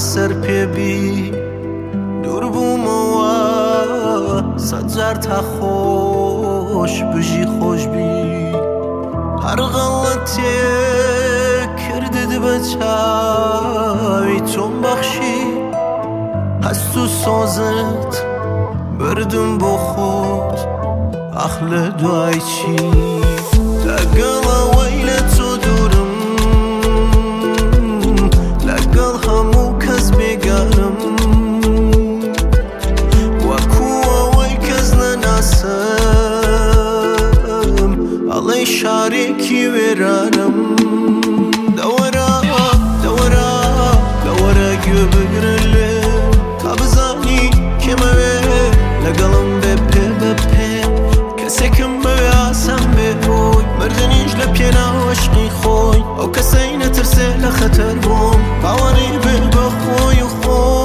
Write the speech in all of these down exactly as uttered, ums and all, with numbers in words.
سر پی بی دور بوموا سجر تا خوش بجی خوش بی هر غلطی کردید بچاوی تون بخشی هستو سازت بردم با خود اخل دوای چی لگل ویل تو دورم لگل همو کس بگرم وکو وی کس نناسم علی شارکی ورانم دورا دورا دورا گبرله تابزانی کمه لگلم بپه بپه کسی کم بیاسم بهوی مردنیج لپینا وشقی خوی او کسی نترسه لخطر بوم باوری به بخوی و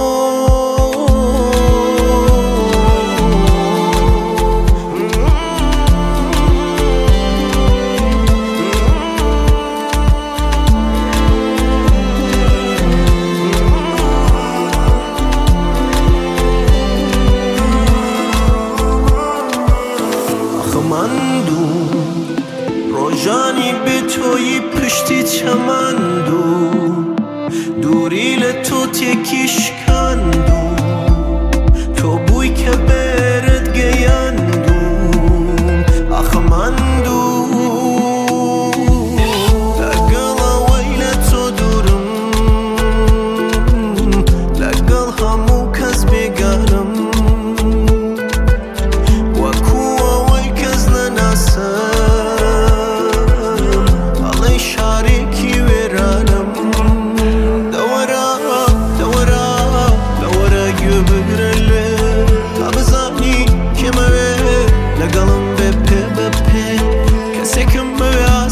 روزانی به توی پشتی چمندو دوری لتو تکیش کندو تو بوی که برد گیندو آخه مندو لگل ویل تو دورم لگل همو کس بگرم وکو وی کس نناسم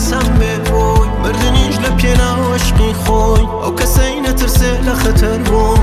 او کسی نترسه لخطر بوم